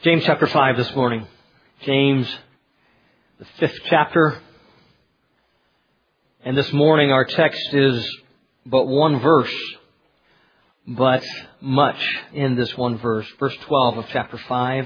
James chapter 5 this morning. James, the 5th chapter. And this morning our text is but one verse, but much in this one verse. Verse 12 of chapter 5.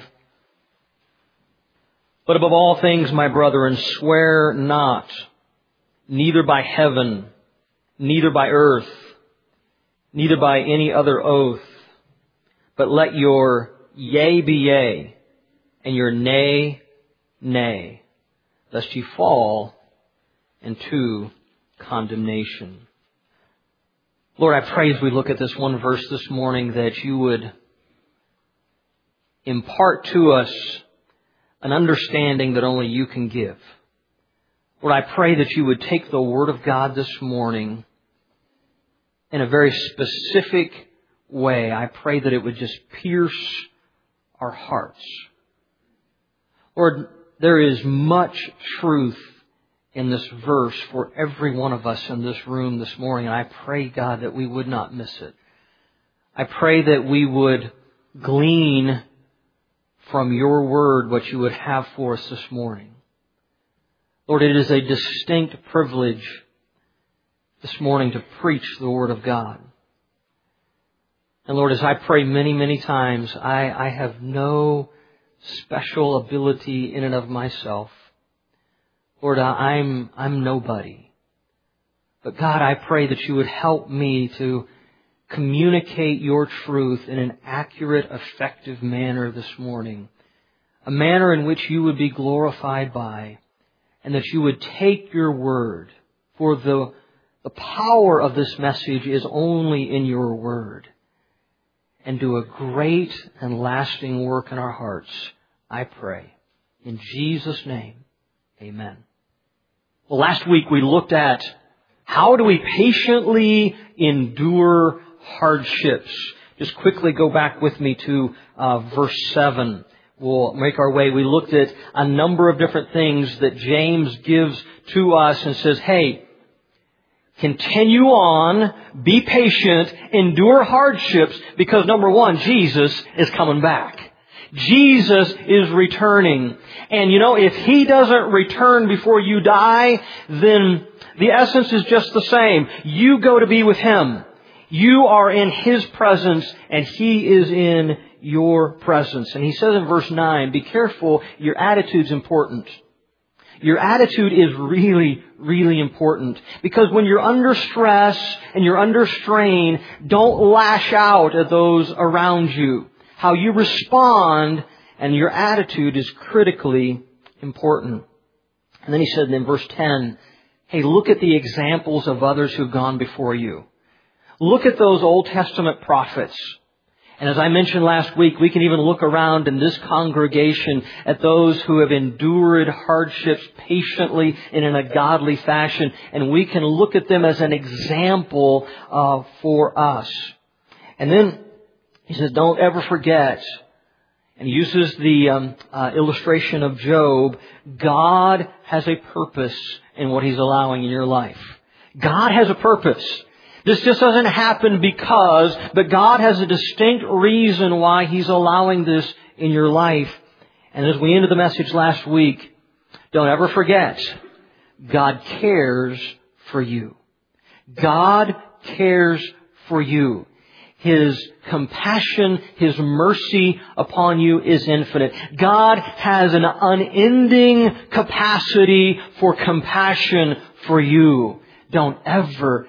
But above all things, my brethren, swear not, neither by heaven, neither by earth, neither by any other oath, but let your yea be yea, and your nay, nay, lest ye fall into condemnation. Lord, I pray as we look at this one verse this morning that you would impart to us an understanding that only you can give. Lord, I pray that you would take the Word of God this morning in a very specific way. I pray that it would just pierce our hearts. Lord, there is much truth in this verse for every one of us in this room this morning. And I pray, God, that we would not miss it. I pray that we would glean from your word what you would have for us this morning. Lord, it is a distinct privilege this morning to preach the Word of God. And Lord, as I pray many, many times, I have no special ability in and of myself. Lord, I'm nobody. But God, I pray that you would help me to communicate your truth in an accurate, effective manner this morning. A manner in which you would be glorified by, and that you would take your word, for the power of this message is only in your word, and do a great and lasting work in our hearts, I pray. In Jesus' name, amen. Well, last week we looked at how do we patiently endure hardships. Just quickly go back with me to verse 7. We'll make our way. We looked at a number of different things that James gives to us and says, hey, continue on, be patient, endure hardships, because number one, Jesus is coming back. Jesus is returning. And you know, if He doesn't return before you die, then the essence is just the same. You go to be with Him. You are in His presence, and He is in your presence. And He says in verse 9, be careful, your attitude's important. Your attitude is really, really important. Because when you're under stress and you're under strain, don't lash out at those around you. How you respond and your attitude is critically important. And then he said in verse 10, hey, look at the examples of others who've gone before you. Look at those Old Testament prophets. And as I mentioned last week, we can even look around in this congregation at those who have endured hardships patiently and in a godly fashion. And we can look at them as an example for us. And then he says, don't ever forget, and he uses the illustration of Job, God has a purpose in what He's allowing in your life. God has a purpose. This just doesn't happen but God has a distinct reason why He's allowing this in your life. And as we ended the message last week, don't ever forget, God cares for you. God cares for you. His compassion, His mercy upon you is infinite. God has an unending capacity for compassion for you. Don't ever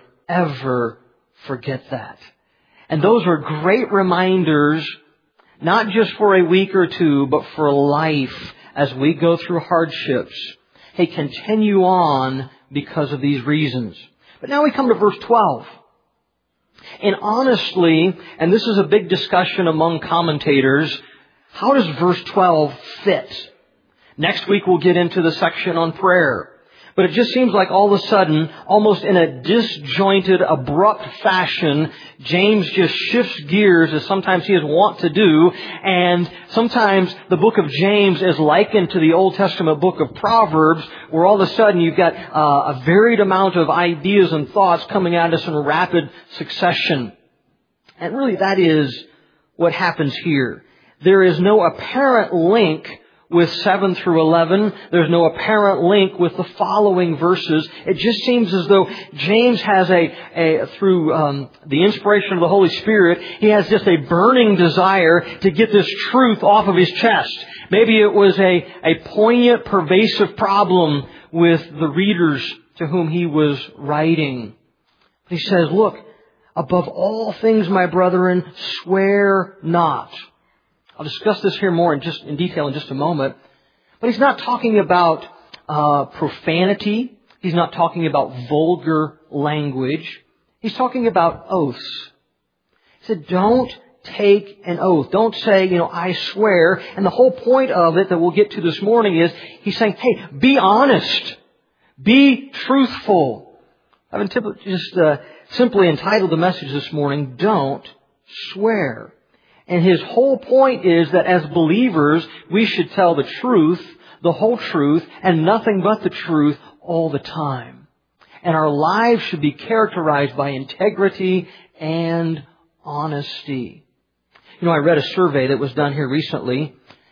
forget that. And those are great reminders, not just for a week or two, but for life as we go through hardships. Hey, continue on because of these reasons. But now we come to verse 12. And honestly, and this is a big discussion among commentators, how does verse 12 fit? Next week we'll get into the section on prayer. But it just seems like all of a sudden, almost in a disjointed, abrupt fashion, James just shifts gears, as sometimes he is wont to do. And sometimes the book of James is likened to the Old Testament book of Proverbs, where all of a sudden you've got a varied amount of ideas and thoughts coming at us in rapid succession. And really that is what happens here. There is no apparent link with 7 through 11. There's no apparent link with the following verses. It just seems as though James has through the inspiration of the Holy Spirit, he has just a burning desire to get this truth off of his chest. Maybe it was a poignant, pervasive problem with the readers to whom he was writing. He says, look, above all things, my brethren, swear not. I'll discuss this here more in detail in just a moment. But he's not talking about profanity. He's not talking about vulgar language. He's talking about oaths. He said, don't take an oath. Don't say, I swear. And the whole point of it that we'll get to this morning is he's saying, hey, be honest. Be truthful. I've just simply entitled the message this morning, Don't Swear. And his whole point is that as believers, we should tell the truth, the whole truth, and nothing but the truth all the time. And our lives should be characterized by integrity and honesty. I read a survey that was done here recently.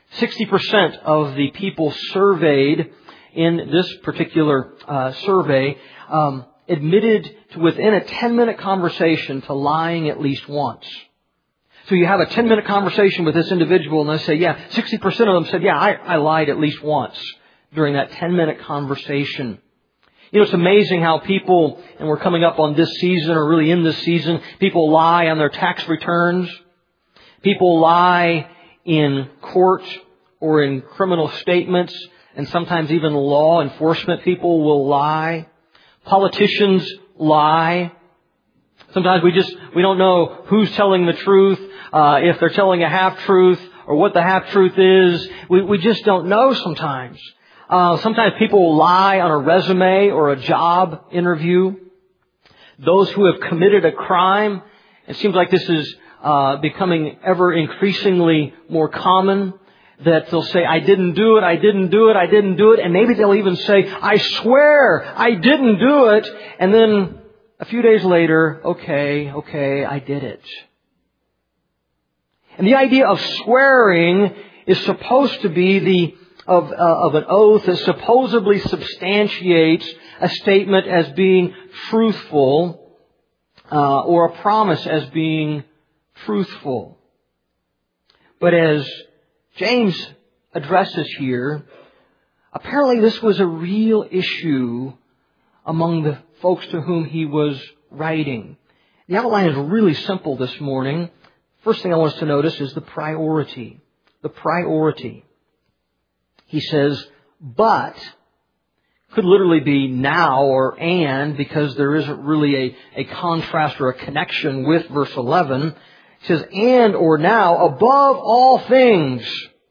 60% of the people surveyed in this particular survey admitted to within a 10-minute conversation to lying at least once. So you have a 10-minute conversation with this individual and they say, 60% of them said, I lied at least once during that 10-minute conversation. It's amazing how people, and we're coming up on this season or really in this season, people lie on their tax returns. People lie in court or in criminal statements, and sometimes even law enforcement people will lie. Politicians lie. Sometimes we don't know who's telling the truth, if they're telling a half-truth or what the half-truth is. We just don't know sometimes. Sometimes people will lie on a resume or a job interview. Those who have committed a crime, it seems like this is becoming ever increasingly more common, that they'll say, I didn't do it, I didn't do it, I didn't do it. And maybe they'll even say, I swear I didn't do it. And then a few days later, okay, I did it. And the idea of swearing is supposed to be of an oath that supposedly substantiates a statement as being truthful, or a promise as being truthful. But as James addresses here, apparently this was a real issue among the folks to whom he was writing. The outline is really simple this morning. First thing I want us to notice is the priority. The priority. He says, but, could literally be now or and, because there isn't really a contrast or a connection with verse 11. He says, and or now, above all things,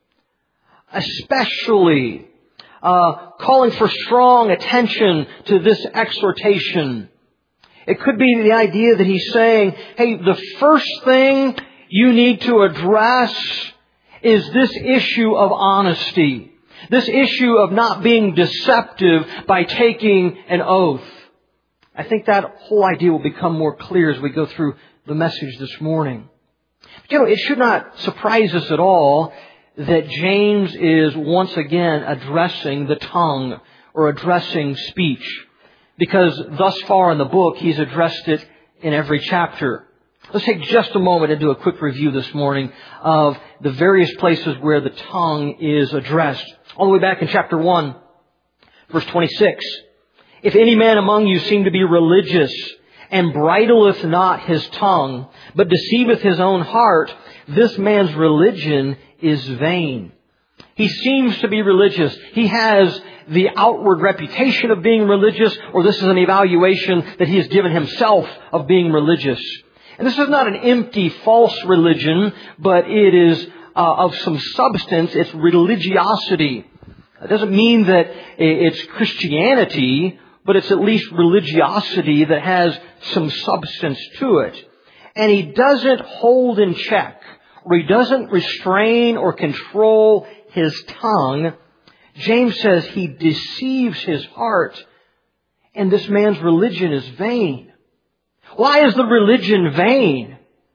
especially, calling for strong attention to this exhortation. It could be the idea that he's saying, hey, the first thing you need to address is this issue of honesty. This issue of not being deceptive by taking an oath. I think that whole idea will become more clear as we go through the message this morning. But it should not surprise us at all that James is once again addressing the tongue or addressing speech. Because thus far in the book, he's addressed it in every chapter. Let's take just a moment and do a quick review this morning of the various places where the tongue is addressed. All the way back in chapter 1, verse 26. If any man among you seem to be religious, and bridleth not his tongue, but deceiveth his own heart, this man's religion is vain. He seems to be religious. He has the outward reputation of being religious, or this is an evaluation that he has given himself of being religious. And this is not an empty, false religion, but it is of some substance. It's religiosity. It doesn't mean that it's Christianity, but it's at least religiosity that has some substance to it. And he doesn't hold in check, or he doesn't restrain or control his tongue. James says he deceives his heart, and this man's religion is vain. Why is the religion vain?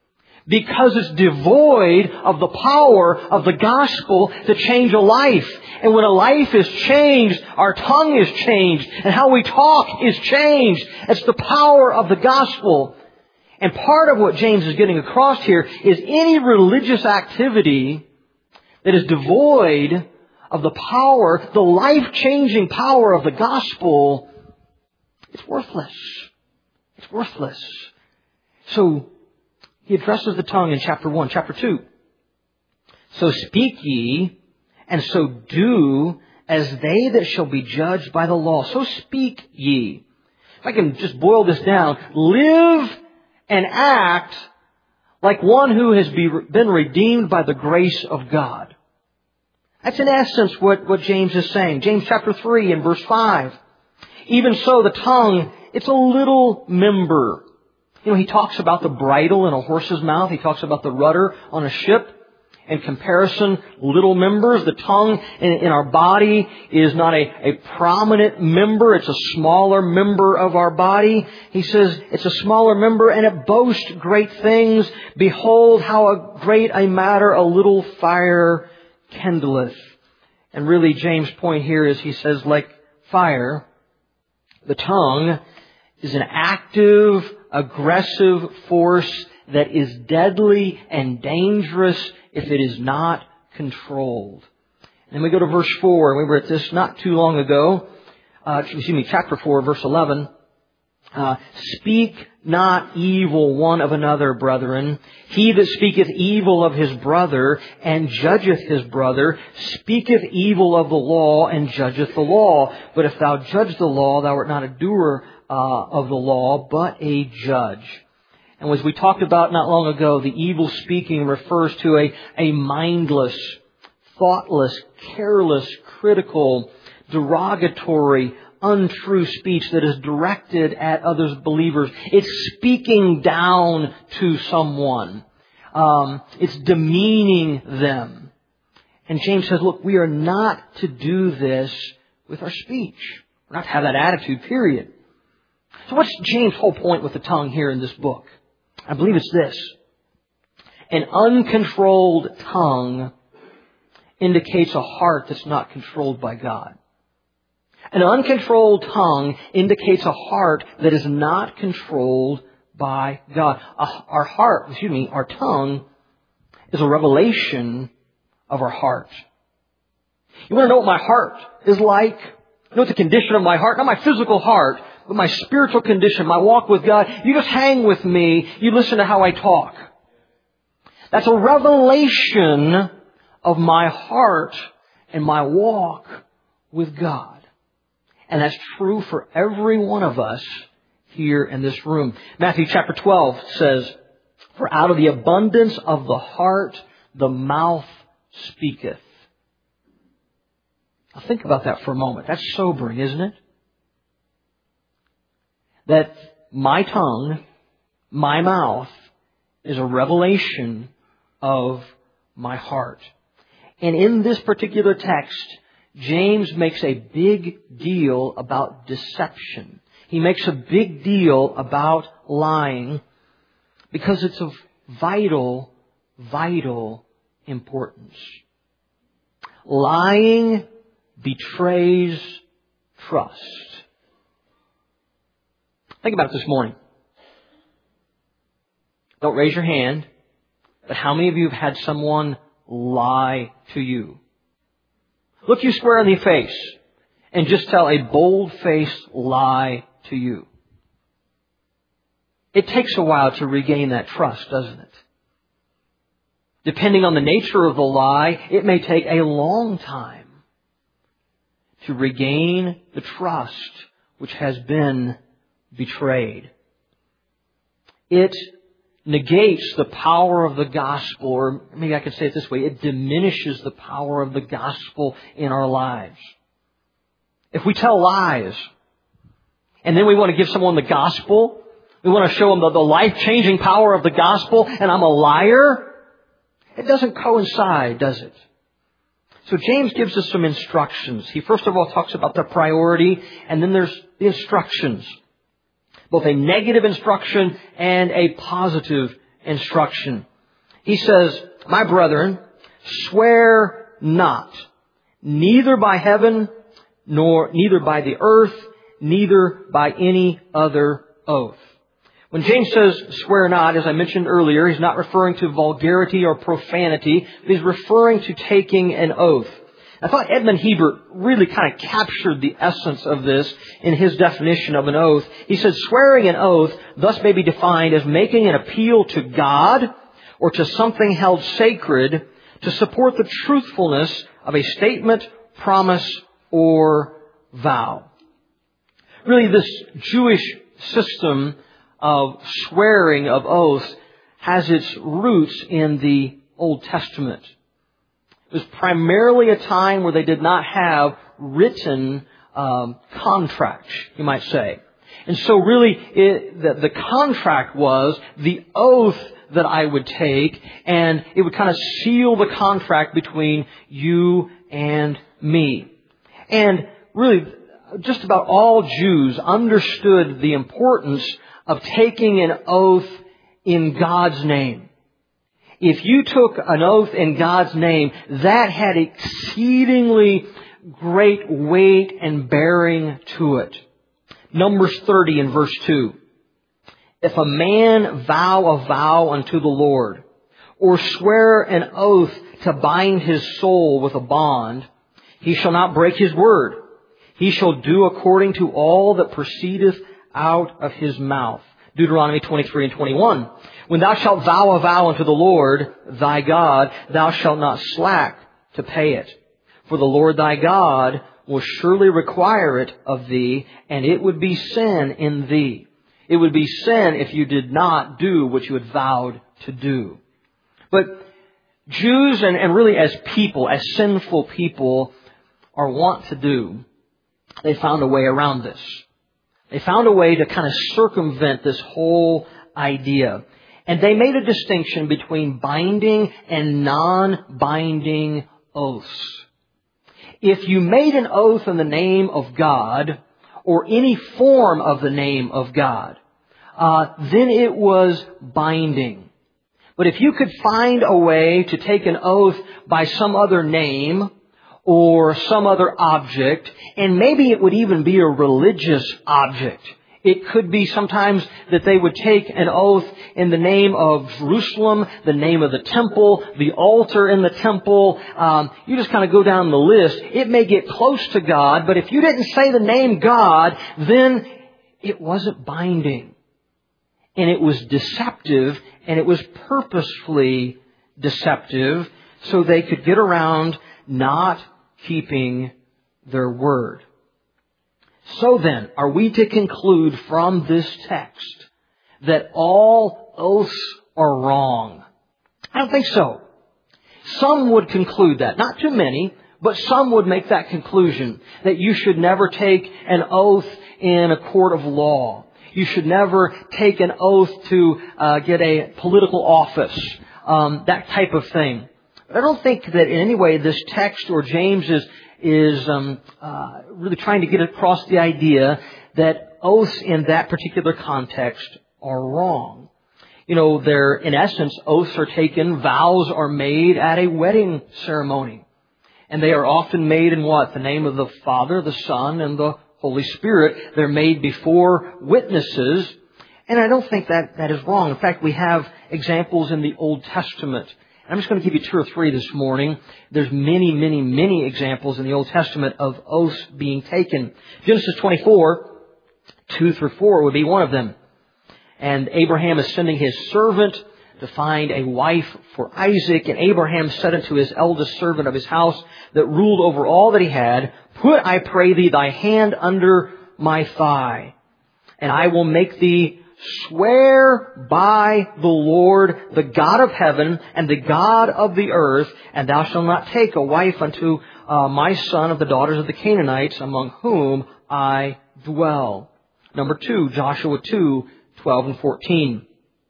because it's devoid of the power of the gospel to change a life. And when a life is changed, our tongue is changed, and how we talk is changed. It's the power of the gospel. And part of what James is getting across here is any religious activity that is devoid of the power, the life-changing power of the gospel, it's worthless. It's worthless. So, he addresses the tongue in chapter 1. Chapter 2. So speak ye, and so do as they that shall be judged by the law. So speak ye. If I can just boil this down, live and act like one who has been redeemed by the grace of God. That's in essence what James is saying. James chapter 3 and verse 5. Even so, the tongue, it's a little member. He talks about the bridle in a horse's mouth. He talks about the rudder on a ship. In comparison, little members. The tongue in our body is not a prominent member. It's a smaller member of our body. He says it's a smaller member and it boasts great things. Behold, how great a matter a little fire kindleth. And really, James' point here is he says, like fire, the tongue is an active, aggressive force that is deadly and dangerous if it is not controlled. And then we go to verse 4. We were at this not too long ago. Chapter 4, verse 11. Speak not evil one of another, brethren. He that speaketh evil of his brother and judgeth his brother speaketh evil of the law and judgeth the law. But if thou judge the law, thou art not a doer of the law, but a judge. And as we talked about not long ago, the evil speaking refers to a mindless, thoughtless, careless, critical, derogatory, untrue speech that is directed at others believers. It's speaking down to someone. It's demeaning them. And James says, look, we are not to do this with our speech. We're not to have that attitude, period. So what's James' whole point with the tongue here in this book? I believe it's this. An uncontrolled tongue indicates a heart that's not controlled by God. An uncontrolled tongue indicates a heart that is not controlled by God. Our tongue is a revelation of our heart. You want to know what my heart is like? You know what the condition of my heart? Not my physical heart, but my spiritual condition, my walk with God. You just hang with me. You listen to how I talk. That's a revelation of my heart and my walk with God. And that's true for every one of us here in this room. Matthew chapter 12 says, for out of the abundance of the heart, the mouth speaketh. Now think about that for a moment. That's sobering, isn't it? That my tongue, my mouth, is a revelation of my heart. And in this particular text, James makes a big deal about deception. He makes a big deal about lying because it's of vital, vital importance. Lying betrays trust. Think about it this morning. Don't raise your hand, but how many of you have had someone lie to you? Look you square in the face and just tell a bold-faced lie to you. It takes a while to regain that trust, doesn't it? Depending on the nature of the lie, it may take a long time to regain the trust which has been betrayed. It negates the power of the gospel, or maybe I could say it this way, it diminishes the power of the gospel in our lives. If we tell lies, and then we want to give someone the gospel, we want to show them the life-changing power of the gospel, and I'm a liar, it doesn't coincide, does it? So James gives us some instructions. He first of all talks about the priority, and then there's the instructions. Both a negative instruction and a positive instruction. He says, "My brethren, swear not, neither by heaven, nor neither by the earth, neither by any other oath." When James says swear not, as I mentioned earlier, he's not referring to vulgarity or profanity. He's referring to taking an oath. I thought Edmund Hebert really kind of captured the essence of this in his definition of an oath. He said, swearing an oath thus may be defined as making an appeal to God or to something held sacred to support the truthfulness of a statement, promise, or vow. Really, this Jewish system of swearing of oaths has its roots in the Old Testament. It was primarily a time where they did not have written contracts, you might say. And so really, the contract was the oath that I would take, and it would kind of seal the contract between you and me. And really, just about all Jews understood the importance of taking an oath in God's name. If you took an oath in God's name, that had exceedingly great weight and bearing to it. Numbers 30 and verse 2. If a man vow a vow unto the Lord, or swear an oath to bind his soul with a bond, he shall not break his word. He shall do according to all that proceedeth out of his mouth. Deuteronomy 23 and 21. When thou shalt vow a vow unto the Lord thy God, thou shalt not slack to pay it. For the Lord thy God will surely require it of thee, and it would be sin in thee. It would be sin if you did not do what you had vowed to do. But Jews, and really as people, as sinful people, are wont to do, they found a way around this. They found a way to kind of circumvent this whole idea. And they made a distinction between binding and non-binding oaths. If you made an oath in the name of God, or any form of the name of God, then it was binding. But if you could find a way to take an oath by some other name or some other object, and maybe it would even be a religious object. It could be sometimes that they would take an oath in the name of Jerusalem, the name of the temple, the altar in the temple. You just kind of go down the list. It may get close to God, but if you didn't say the name God, then it wasn't binding. And it was deceptive, and it was purposefully deceptive, so they could get around not keeping their word. So then, are we to conclude from this text that all oaths are wrong? I don't think so. Some would conclude that. Not too many, but some would make that conclusion, that you should never take an oath in a court of law. You should never take an oath to get a political office, that type of thing. But I don't think that in any way this text or James is really trying to get across the idea that oaths in that particular context are wrong. You know, in essence, oaths are taken, vows are made at a wedding ceremony. And they are often made in what? The name of the Father, the Son, and the Holy Spirit. They're made before witnesses. And I don't think that is wrong. In fact, we have examples in the Old Testament. I'm just going to give you 2 or 3 this morning. There's many, many, many examples in the Old Testament of oaths being taken. Genesis 24, 2 through 4 would be one of them. And Abraham is sending his servant to find a wife for Isaac. And Abraham said unto his eldest servant of his house that ruled over all that he had, Put, I pray thee, thy hand under my thigh, and I will make thee swear by the Lord, the God of heaven and the God of the earth, and thou shalt not take a wife unto my son of the daughters of the Canaanites, among whom I dwell. Number 2, Joshua 2, 12 and 14.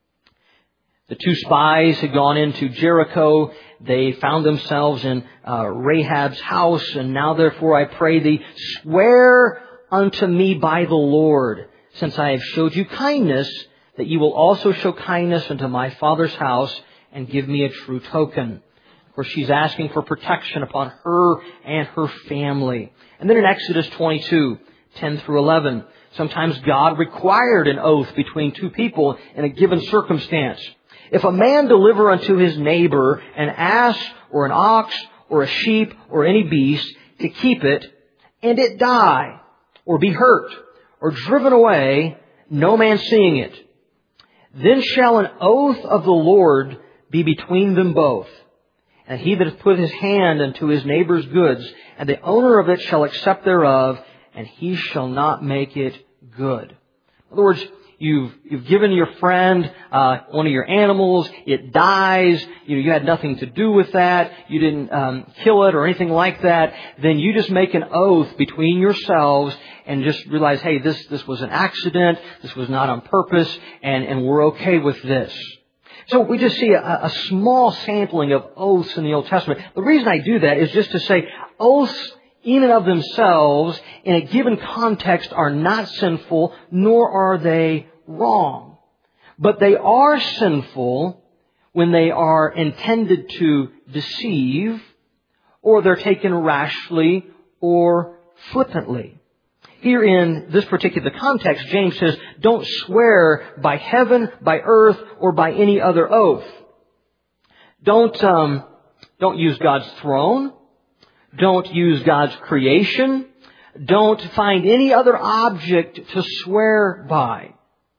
The 2 spies had gone into Jericho. They found themselves in Rahab's house. And now therefore I pray thee, swear unto me by the Lord, since I have showed you kindness, that you will also show kindness unto my father's house and give me a true token. Of course, she's asking for protection upon her and her family. And then in Exodus 22, 10 through 11, sometimes God required an oath between two people in a given circumstance. If a man deliver unto his neighbor an ass or an ox or a sheep or any beast to keep it, and it die, or be hurt, or driven away, no man seeing it, then shall an oath of the Lord be between them both. And he that hath put his hand unto his neighbor's goods, and the owner of it shall accept thereof, and he shall not make it good. In other words, you've given your friend one of your animals, it dies, you had nothing to do with that, you didn't kill it or anything like that, then you just make an oath between yourselves and just realize, hey, this was an accident, this was not on purpose, and we're okay with this. So we just see a small sampling of oaths in the Old Testament. The reason I do that is just to say oaths in and of themselves in a given context are not sinful, nor are they wrong. But they are sinful when they are intended to deceive, or they're taken rashly or flippantly. Here in this particular context, James says, don't swear by heaven, by earth, or by any other oath. Don't use God's throne. Don't use God's creation. Don't find any other object to swear by.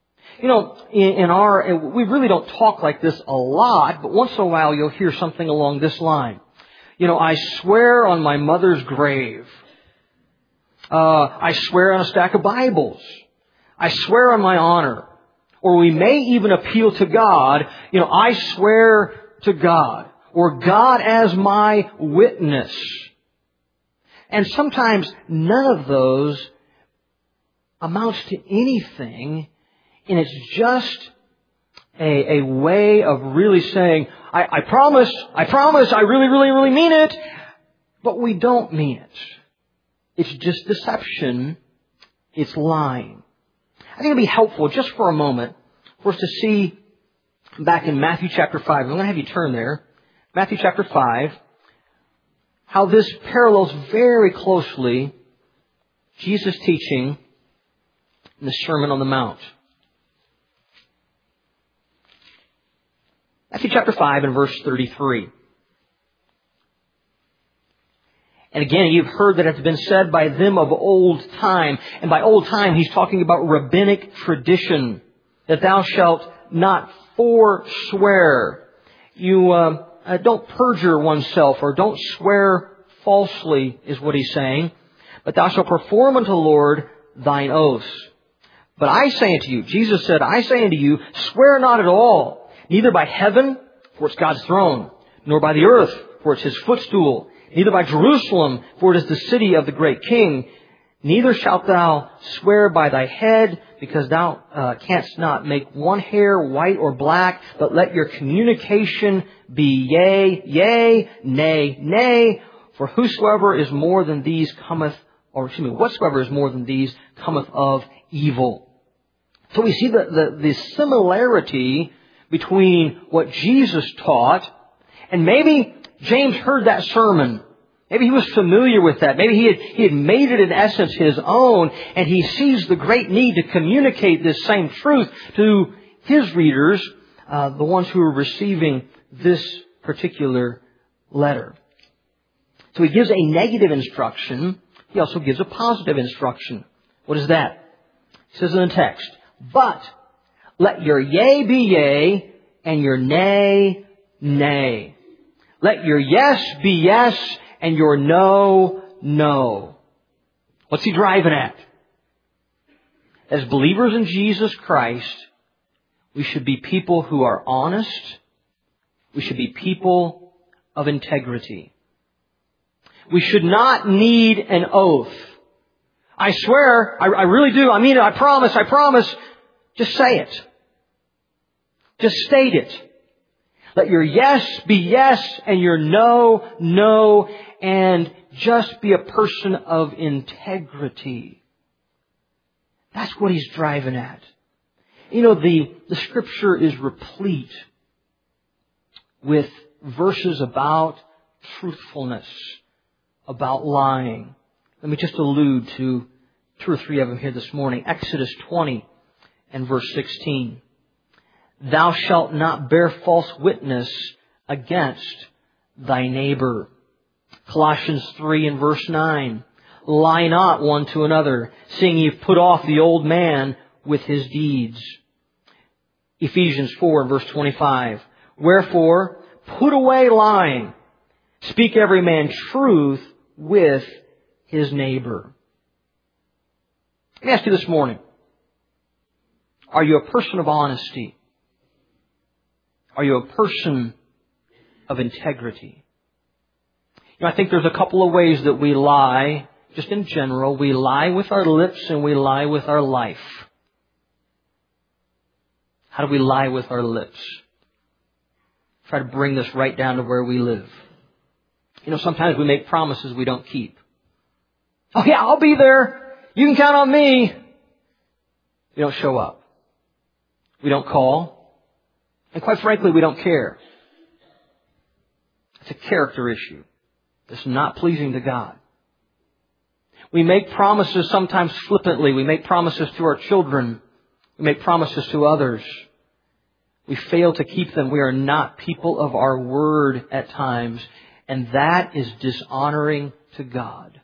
We really don't talk like this a lot, but once in a while you'll hear something along this line. I swear on my mother's grave. I swear on a stack of Bibles. I swear on my honor. Or we may even appeal to God. I swear to God. Or God as my witness. And sometimes none of those amounts to anything. And it's just a way of really saying, I promise, I really, really, really mean it. But we don't mean it. It's just deception. It's lying. I think it'd be helpful just for a moment for us to see back in Matthew chapter 5. I'm going to have you turn there. Matthew chapter 5. How this parallels very closely Jesus' teaching in the Sermon on the Mount. Matthew chapter 5 and verse 33. And again, you've heard that it's been said by them of old time. And by old time, he's talking about rabbinic tradition. That thou shalt not forswear. You don't perjure oneself or don't swear falsely is what he's saying. But thou shalt perform unto the Lord thine oaths. But I say unto you, Jesus said, I say unto you, swear not at all, neither by heaven, for it's God's throne, nor by the earth, for it's his footstool, neither by Jerusalem, for it is the city of the great king. Neither shalt thou swear by thy head, because thou canst not make one hair white or black, but let your communication be yea, yea, nay, nay. For whosoever is more than these whatsoever is more than these cometh of evil. So we see the similarity between what Jesus taught, and maybe James heard that sermon. Maybe he was familiar with that. Maybe he had made it in essence his own, and he sees the great need to communicate this same truth to his readers, the ones who are receiving this particular letter. So he gives a negative instruction. He also gives a positive instruction. What is that? He says in the text, but let your yea be yea, and your nay, nay. Let your yes be yes, and your no, no. What's he driving at? As believers in Jesus Christ, we should be people who are honest. We should be people of integrity. We should not need an oath. I swear, I really do. I mean it. I promise. Just say it. Just state it. Let your yes be yes and your no, no, and just be a person of integrity. That's what he's driving at. The Scripture is replete with verses about truthfulness, about lying. Let me just allude to 2 or 3 of them here this morning. Exodus 20 and verse 16. Thou shalt not bear false witness against thy neighbor. Colossians 3 and verse 9. Lie not one to another, seeing ye have put off the old man with his deeds. Ephesians 4 and verse 25. Wherefore, put away lying. Speak every man truth with his neighbor. Let me ask you this morning. Are you a person of honesty? Are you a person of integrity? I think there's a couple of ways that we lie. Just in general, we lie with our lips and we lie with our life. How do we lie with our lips? Try to bring this right down to where we live. Sometimes we make promises we don't keep. Oh yeah, I'll be there. You can count on me. We don't show up. We don't call. And quite frankly, we don't care. It's a character issue. It's not pleasing to God. We make promises sometimes flippantly. We make promises to our children. We make promises to others. We fail to keep them. We are not people of our word at times. And that is dishonoring to God.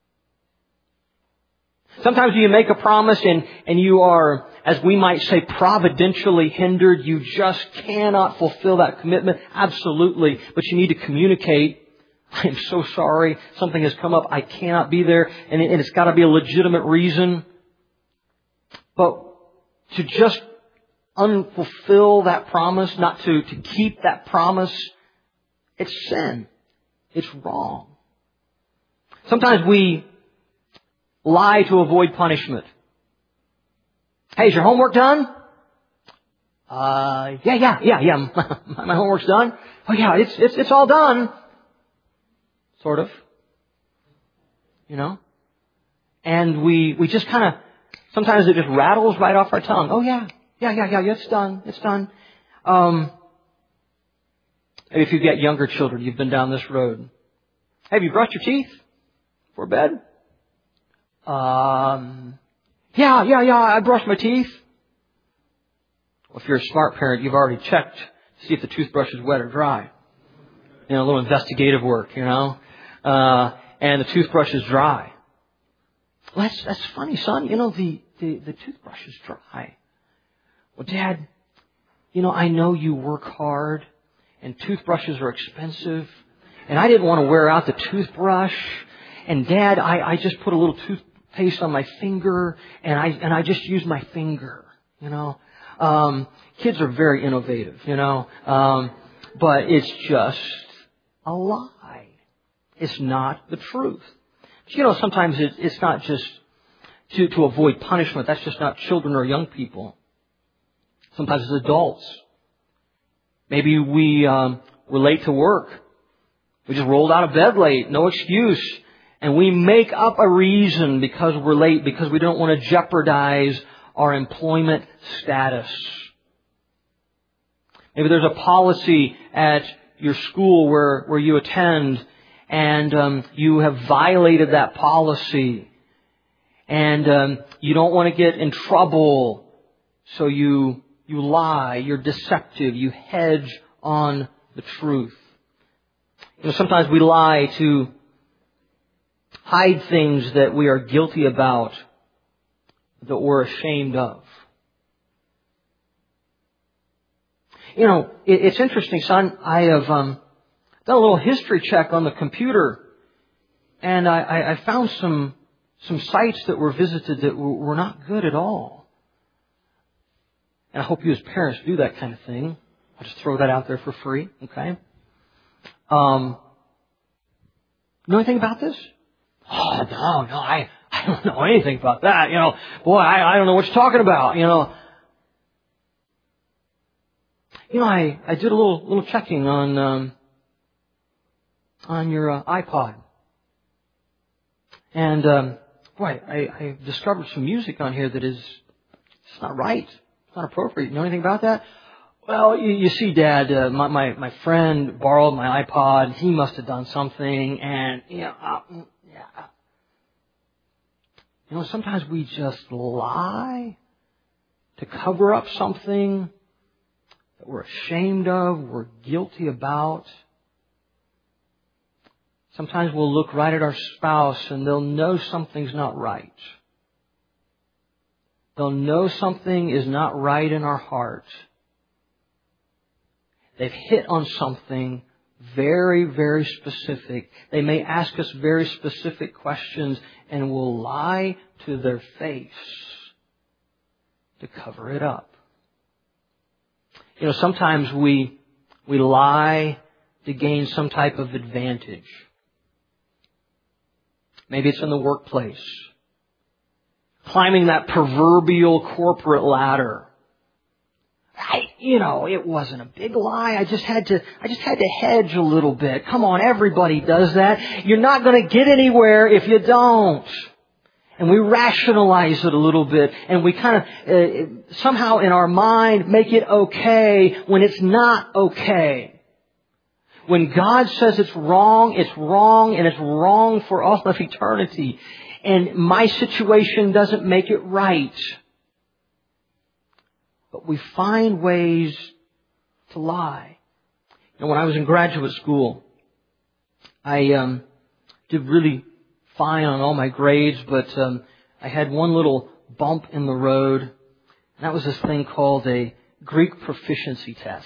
Sometimes you make a promise and you are, as we might say, providentially hindered. You just cannot fulfill that commitment. Absolutely. But you need to communicate. I am so sorry. Something has come up. I cannot be there. And it's got to be a legitimate reason. But to just unfulfill that promise, not to keep that promise, it's sin. It's wrong. Sometimes we lie to avoid punishment. Hey, is your homework done? Yeah. My homework's done. Oh yeah, it's all done. Sort of. And we just kind of, sometimes it just rattles right off our tongue. Oh yeah, it's done. Maybe if you've got younger children, you've been down this road. Have you brushed your teeth before bed? Yeah, I brushed my teeth. Well, if you're a smart parent, you've already checked to see if the toothbrush is wet or dry. A little investigative work, and the toothbrush is dry. Well, that's funny, son. The toothbrush is dry. Well, Dad, I know you work hard and toothbrushes are expensive and I didn't want to wear out the toothbrush. And Dad, I just put a little toothpaste on my finger and I just used my finger, Kids are very innovative, but it's just a lie. It's not the truth. But, sometimes it's not just to avoid punishment. That's just not children or young people. Sometimes it's adults. Maybe we're late to work. We just rolled out of bed late, no excuse. And we make up a reason because we're late, because we don't want to jeopardize our employment status. Maybe there's a policy at your school where you attend and you have violated that policy. And you don't want to get in trouble, so you lie, you're deceptive, you hedge on the truth. Sometimes we lie to hide things that we are guilty about, that we're ashamed of. It's interesting, son. I have done a little history check on the computer, and I found some sites that were visited that were not good at all. And I hope you as parents do that kind of thing. I'll just throw that out there for free, okay? Know anything about this? Oh, no, I don't know anything about that. Boy, I don't know what you're talking about, I did a little checking on your iPod. And, I discovered some music on here that it's not right. It's not appropriate. You know anything about that? Well, you see, Dad, my friend borrowed my iPod. He must have done something, and sometimes we just lie to cover up something that we're ashamed of, we're guilty about. Sometimes we'll look right at our spouse and they'll know something's not right. They'll know something is not right in our heart. They've hit on something very, very specific. They may ask us very specific questions and we'll lie to their face to cover it up. Sometimes we lie to gain some type of advantage. Maybe it's in the workplace. Climbing that proverbial corporate ladder. It wasn't a big lie. I just had to hedge a little bit. Come on, everybody does that. You're not going to get anywhere if you don't. And we rationalize it a little bit, and we kind of somehow in our mind make it okay when it's not okay. When God says it's wrong, and it's wrong for all of eternity. And my situation doesn't make it right. But we find ways to lie. When I was in graduate school, I did really fine on all my grades, but I had one little bump in the road, and that was this thing called a Greek proficiency test.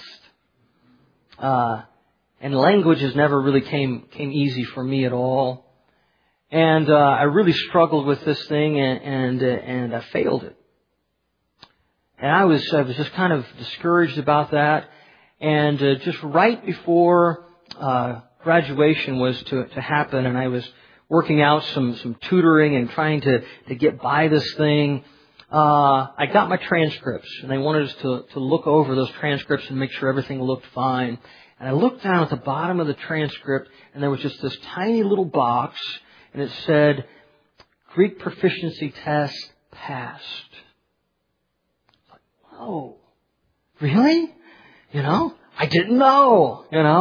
And languages never really came easy for me at all. And I really struggled with this thing, and I failed it. And I was just kind of discouraged about that. And just right before graduation was to happen, and I was working out some tutoring and trying to get by this thing, I got my transcripts, and they wanted us to look over those transcripts and make sure everything looked fine. And I looked down at the bottom of the transcript, and there was just this tiny little box, and it said, Greek proficiency test passed. Oh, really? I didn't know,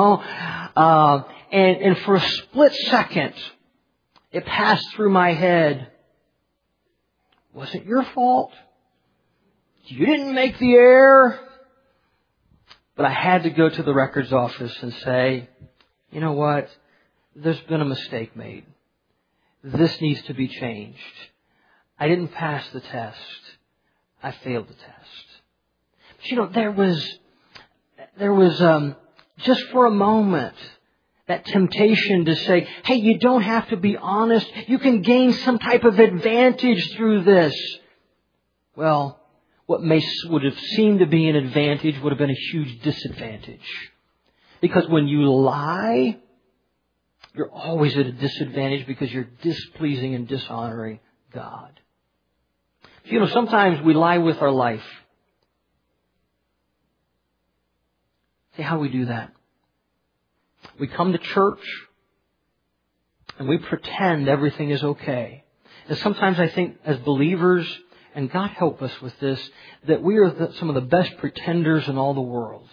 and for a split second, it passed through my head. Wasn't your fault. You didn't make the error. But I had to go to the records office and say, you know what? There's been a mistake made. This needs to be changed. I didn't pass the test. I failed the test. But there was just for a moment that temptation to say, hey, you don't have to be honest. You can gain some type of advantage through this. Well, what would have seemed to be an advantage would have been a huge disadvantage. Because when you lie, you're always at a disadvantage because you're displeasing and dishonoring God. Sometimes we lie with our life. See how we do that? We come to church and we pretend everything is okay. And sometimes I think as believers, and God help us with this, that we are some of the best pretenders in all the world.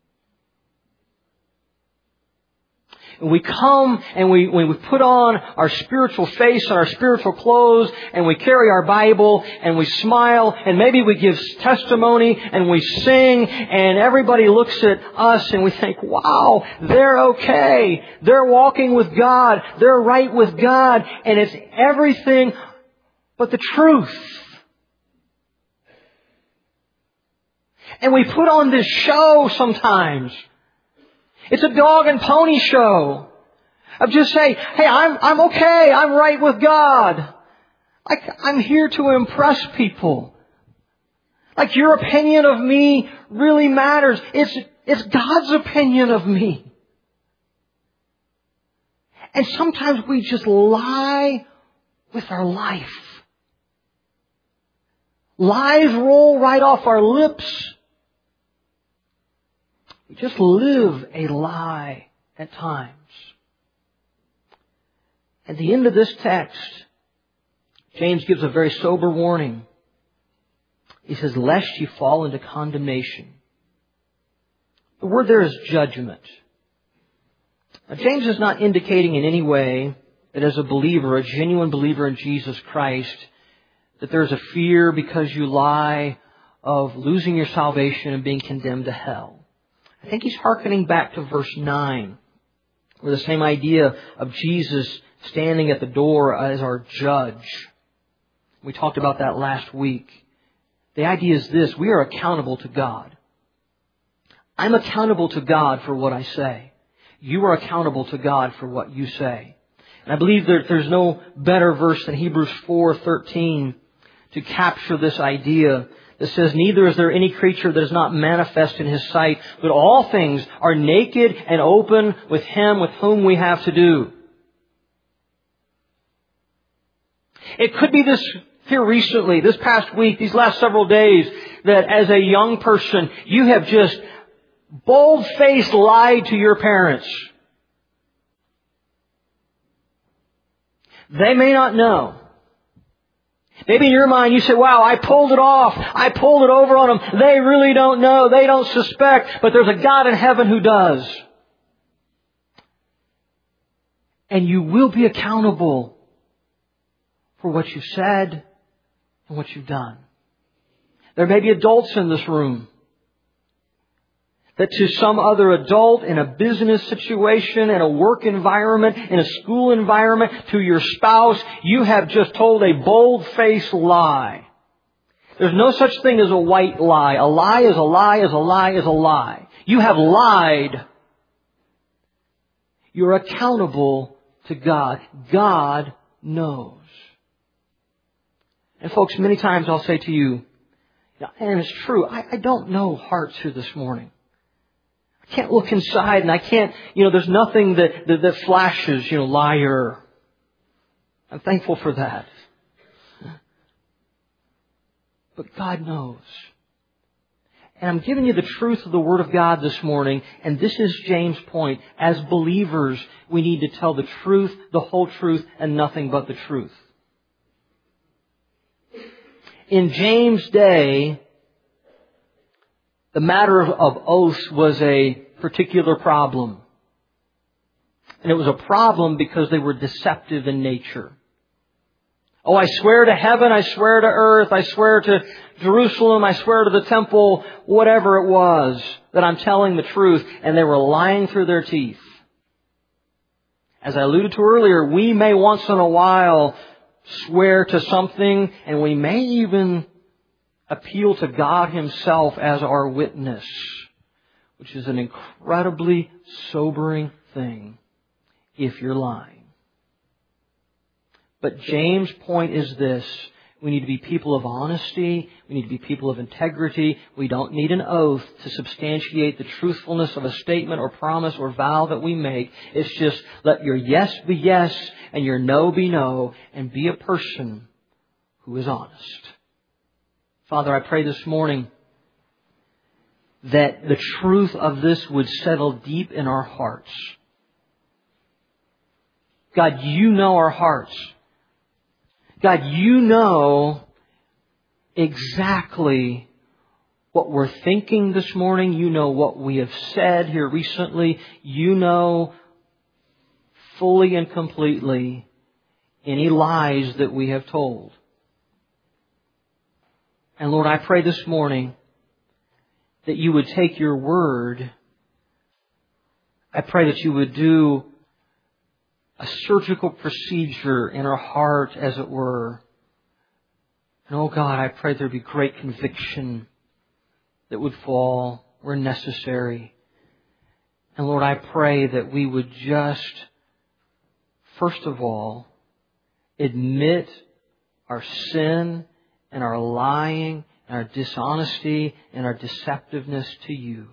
And we come and we put on our spiritual face and our spiritual clothes, and we carry our Bible and we smile, and maybe we give testimony and we sing, and everybody looks at us and we think, wow, they're okay. They're walking with God. They're right with God. And it's everything but the truth. And we put on this show sometimes. It's a dog and pony show of just saying, hey, I'm okay. I'm right with God. I'm here to impress people. Like your opinion of me really matters. It's God's opinion of me. And sometimes we just lie with our life. Lies roll right off our lips. We just live a lie at times. At the end of this text, James gives a very sober warning. He says, lest you fall into condemnation. The word there is judgment. Now, James is not indicating in any way that as a believer, a genuine believer in Jesus Christ, that there's a fear because you lie of losing your salvation and being condemned to hell. I think he's hearkening back to verse 9, where the same idea of Jesus standing at the door as our judge. We talked about that last week. The idea is this: we are accountable to God. I'm accountable to God for what I say. You are accountable to God for what you say. And I believe that there's no better verse than Hebrews 4:13 to capture this idea that says, "Neither is there any creature that is not manifest in His sight, but all things are naked and open with Him with whom we have to do." It could be this here recently, this past week, these last several days, that as a young person, you have just bold-faced lied to your parents. They may not know. Maybe in your mind you say, wow, I pulled it off. I pulled it over on them. They really don't know. They don't suspect. But there's a God in heaven who does. And you will be accountable for what you've said and what you've done. There may be adults in this room that to some other adult in a business situation, in a work environment, in a school environment, to your spouse, you have just told a bold-faced lie. There's no such thing as a white lie. A lie is a lie is a lie is a lie. You have lied. You're accountable to God. God knows. And folks, many times I'll say to you, and it's true, I don't know hearts here this morning. I can't look inside and I can't, there's nothing that flashes, liar. I'm thankful for that. But God knows. And I'm giving you the truth of the Word of God this morning, and this is James' point. As believers, we need to tell the truth, the whole truth, and nothing but the truth. In James' day, the matter of oaths was a particular problem. And it was a problem because they were deceptive in nature. Oh, I swear to heaven, I swear to earth, I swear to Jerusalem, I swear to the temple, whatever it was, that I'm telling the truth. And they were lying through their teeth. As I alluded to earlier, we may once in a while swear to something, and we may even appeal to God Himself as our witness, which is an incredibly sobering thing if you're lying. But James' point is this: we need to be people of honesty. We need to be people of integrity. We don't need an oath to substantiate the truthfulness of a statement or promise or vow that we make. It's just let your yes be yes and your no be no, and be a person who is honest. Father, I pray this morning that the truth of this would settle deep in our hearts. God, You know our hearts. God, You know exactly what we're thinking this morning. You know what we have said here recently. You know fully and completely any lies that we have told. And Lord, I pray this morning that You would take Your word. I pray that You would do a surgical procedure in our heart, as it were. And oh God, I pray there be great conviction that would fall where necessary. And Lord, I pray that we would just, first of all, admit our sin and our lying and our dishonesty and our deceptiveness to You.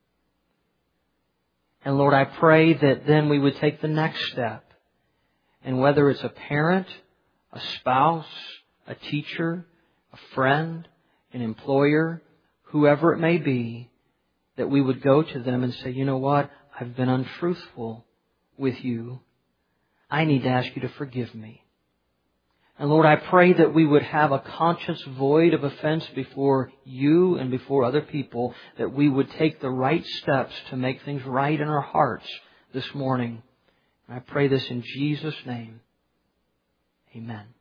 And Lord, I pray that then we would take the next step. And whether it's a parent, a spouse, a teacher, a friend, an employer, whoever it may be, that we would go to them and say, you know what? I've been untruthful with You. I need to ask You to forgive me. And Lord, I pray that we would have a conscience void of offense before You and before other people, that we would take the right steps to make things right in our hearts this morning. And I pray this in Jesus' name. Amen.